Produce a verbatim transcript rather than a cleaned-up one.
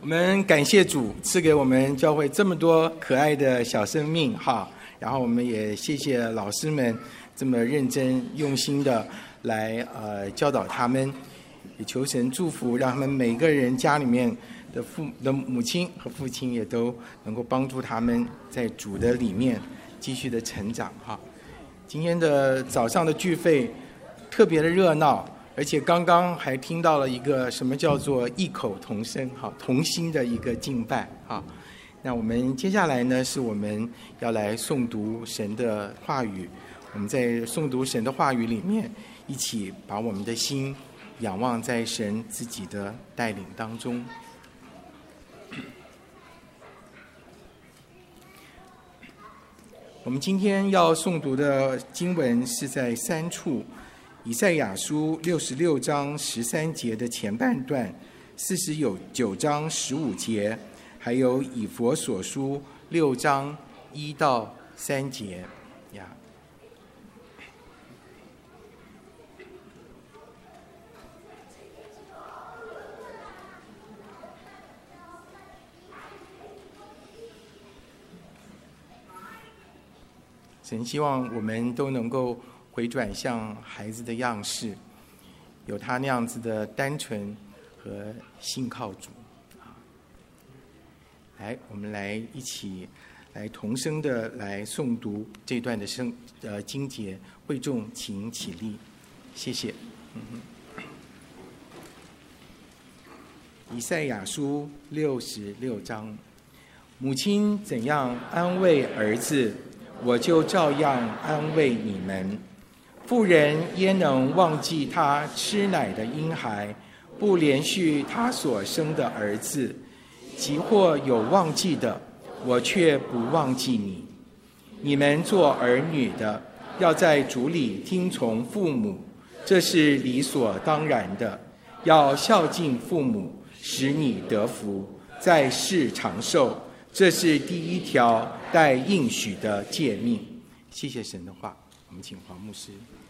我们感谢主赐给我们教会这么多可爱的小生命哈，然后我们也谢谢老师们这么认真用心的来呃教导他们，也求神祝福，让他们每个人家里面的父的母亲和父亲也都能够帮助他们在主的里面继续的成长哈。今天的早上的聚会特别的热闹。而且刚刚还听到了一个什么叫做异口同声哈，同心的一个敬拜哈。那我们接下来呢，是我们要来诵读神的话语。我们在诵读神的话语里面，一起把我们的心仰望在神自己的带领当中。我们今天要诵读的经文是在三处。以赛亚书六十六章十三节的前半段，四十九章十五节，还有以弗所书六章一到三节呀。神希望我们都能够回转向孩子的样式，有他那样子的单纯和信靠主啊！来，我们来一起来同声的来诵读这段的圣呃经节，会众请起立，谢谢。嗯、以赛亚书六十六章，母亲怎样安慰儿子，我就照样安慰你们。妇人焉能忘记她吃奶的婴孩，不连续她所生的儿子？即或有忘记的，我却不忘记你。你们做儿女的，要在主里听从父母，这是理所当然的。要孝敬父母，使你得福，在世长寿，这是第一条带应许的诫命。谢谢神的话。我们请黄牧师。